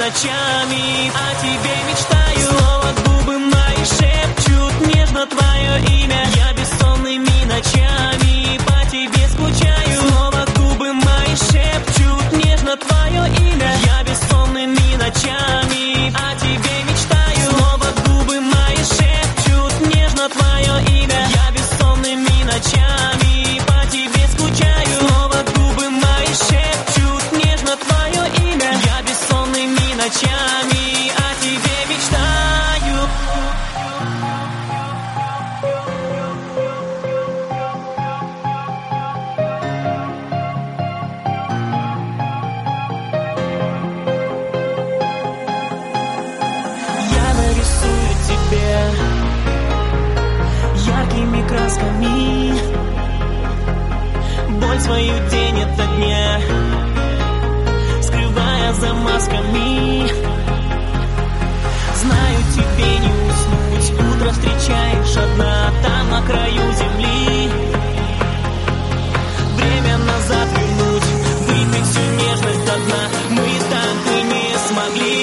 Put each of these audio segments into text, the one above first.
ночами о тебе мечтаю. Снова губы мои шепчут нежно твое имя. Я бессонными ночами по тебе скучаю. Снова губы мои шепчут нежно твое имя. Я бессонными ночами о тебе мечтаю. Снова губы мои шепчут нежно твое имя. Я бессонными ночами по тебе скучаю. Снова губы мои шепчут нежно твое имя. Я бессонными ночами о тебе мечтаю. Я нарисую тебе яркими красками боль свою день ото дня, скрывая за масками. Знаю, тебе не уснуть, утро встречаешь одна там на краю земли. Время назад вернуть, выпить всю нежность до дна мы так и не смогли.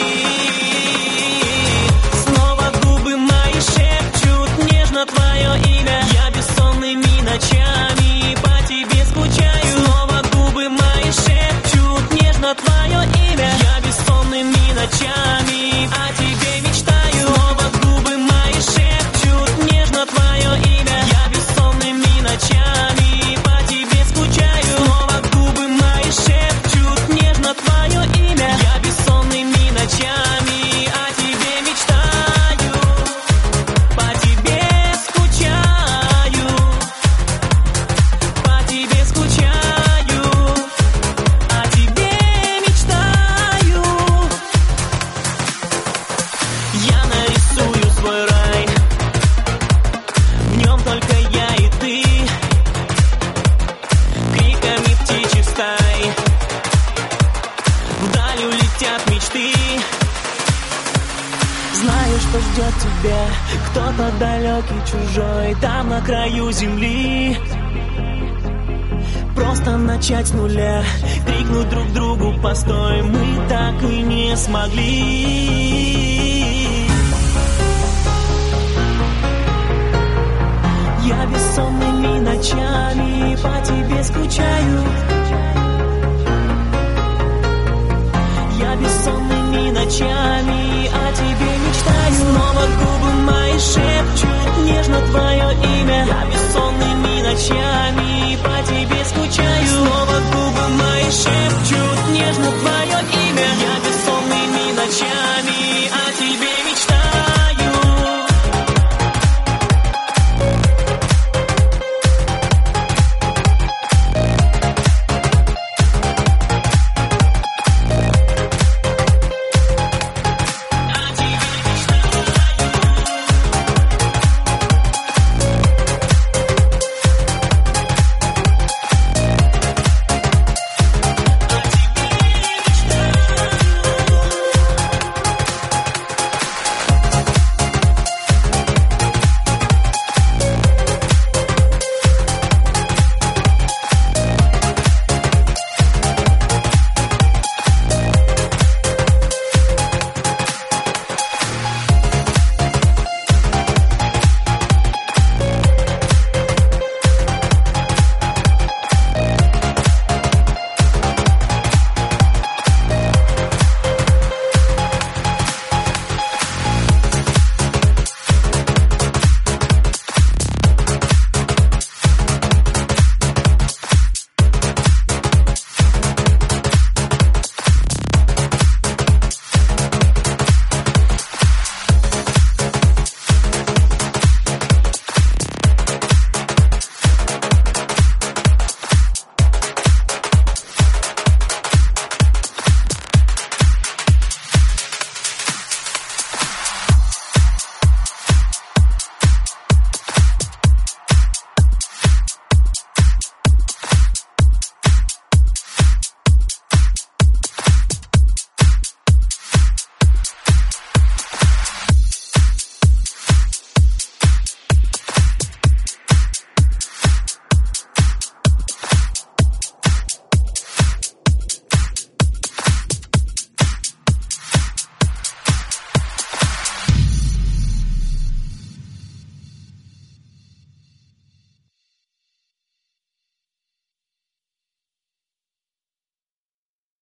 Снова губы мои шепчут нежно твое имя. Я бессонными ночами по тебе скучаю. Снова губы мои шепчут нежно твое имя. Я бессонными ночами о тебе мечтаю. Снова губы мои шепчут нежно твое имя. Я бессонными ночами по тебе скучаю. Снова губы мои шепчут нежно твое имя. Я бессонными ночами о тебе мечтаю. По тебе скучаю. По тебе скучаю. О тебе мечтаю. Я нарисую свой рай. В нем только я и ты. Криками птичьих стай вдаль улетят мечты. Знаю, что ждет тебя кто-то далекий, чужой, там на краю земли. Просто начать с нуля, крикнуть друг другу постой, мы так и не смогли.